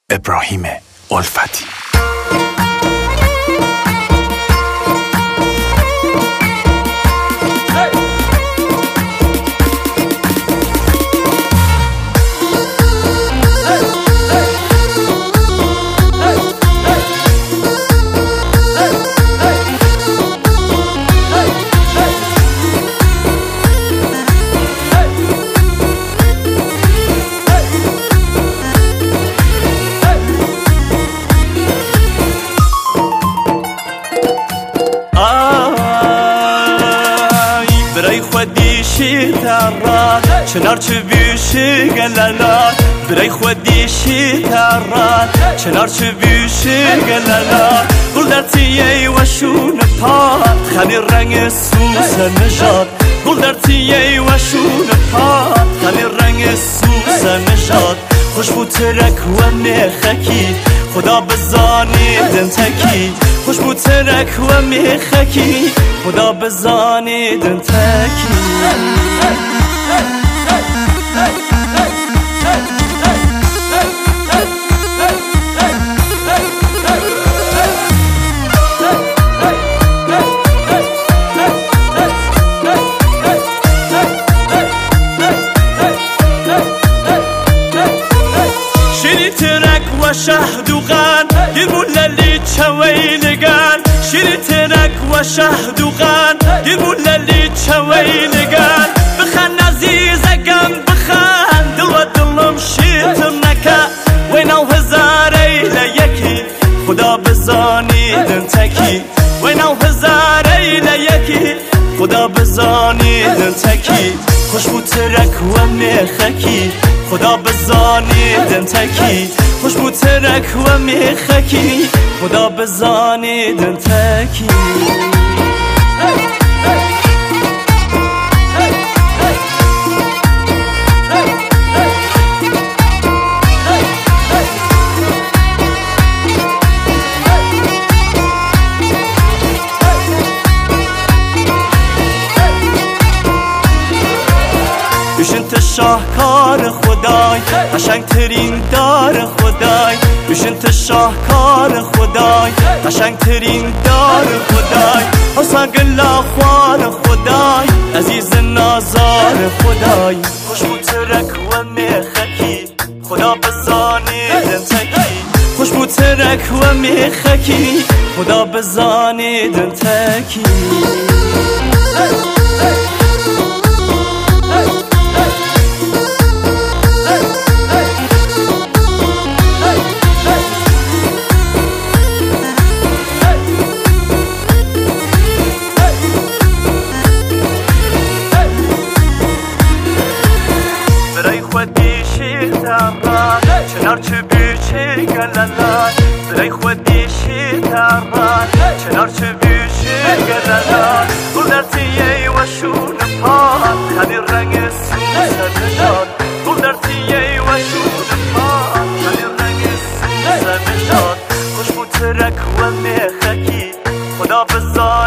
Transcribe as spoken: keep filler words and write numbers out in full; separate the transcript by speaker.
Speaker 1: ابراهیم الفتی.
Speaker 2: ترات چنار چه بیشه گلالات برای خودی شی ترات چنار چه بیشه گلالات گل در تیه و شون پات خالی رنگ سوز نجات گل در تیه و شون پات خالی رنگ سوز نجات خوشبو ترک و میخکی خدا بزانی دن تکی خوشبو ترک و میخکی خدا بزانی دن تکی شیری ترک و شهد و غن گرمون للی چوی نگن شیری ترک و شهد و غن گرمون للی چوی نگن بخن عزیزگم بخن دل و دلم شیطم نکه وینو هزاره لیکی خدا بزانی دن تکی وینو هزاره لیکی خدا بزانی دن تکی خوشبو ترک و میخکی خدا بزانی دن تکی خوشبو ترک و میخکی خدا بزانی دن تکی بشنت شاهکار خدای قشنگ ترین دار خدای بشنت شاهکار خدای قشنگ ترین دار خدای حسن گلا خوار خدای عزیز نازار خدای خوشبو ترک و میخکی خدا بزانی دن تکی خوشبو ترک و میخکی خدا بزانی دن تکی چنار چه بیشه گلالات برای خودی شی ترات چنار چه بیشه گلالات گل در تیه و شون پات خالی رنگ سوز نجات گل در تیه و شون پات خالی رنگ سوز نجات خوشبو ترک و میخکی خدا بزار